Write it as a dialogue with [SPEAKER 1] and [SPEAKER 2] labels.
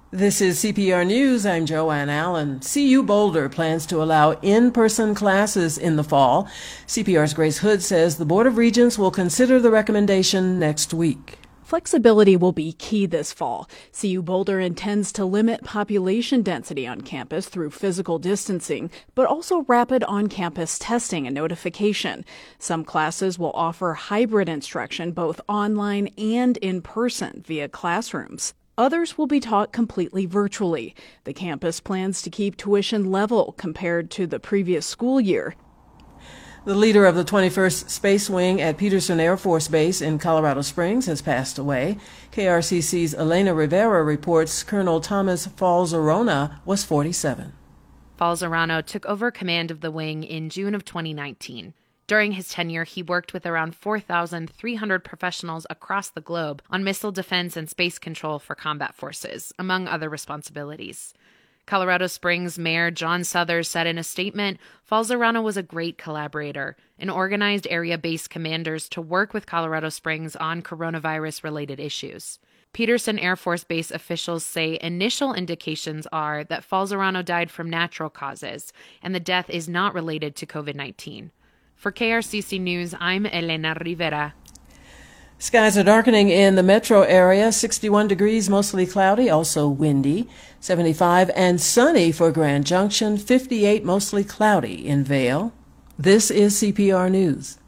[SPEAKER 1] This is CPR News. I'm Joanne Allen. CU Boulder plans to allow in-person classes in the fall. CPR's Grace Hood says the Board of Regents will consider the recommendation next week.
[SPEAKER 2] Flexibility will be key this fall. CU Boulder intends to limit population density on campus through physical distancing, but also rapid on-campus testing and notification. Some classes will offer hybrid instruction, both online and in person via classrooms. Others will be taught completely virtually. The campus plans to keep tuition level compared to the previous school year.
[SPEAKER 1] The leader of the 21st Space Wing at Peterson Air Force Base in Colorado Springs has passed away. KRCC's Elena Rivera reports Colonel Thomas Falzarano was 47.
[SPEAKER 3] Falzarano took over command of the wing in June of 2019. During his tenure, he worked with around 4,300 professionals across the globe on missile defense and space control for combat forces, among other responsibilities. Colorado Springs Mayor John Suthers said in a statement, Falzarano was a great collaborator and organized area-based commanders to work with Colorado Springs on coronavirus-related issues. Peterson Air Force Base officials say initial indications are that Falzarano died from natural causes, and the death is not related to COVID-19. For KRCC News, I'm Elena Rivera.
[SPEAKER 1] Skies are darkening in the metro area, 61 degrees, mostly cloudy, also windy, 75 and sunny for Grand Junction, 58 mostly cloudy in Vail. This is CPR News.